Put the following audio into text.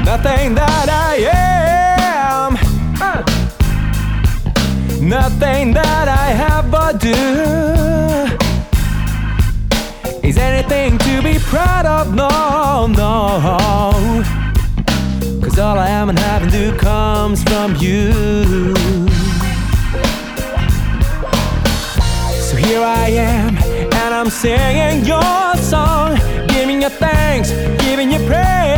nothing that I am, nothing that I have but do is anything to be proud of, no, no. Cause all I am and have and do comes from you. So here I am, and I'm singing your song, giving you thanks, giving you praise.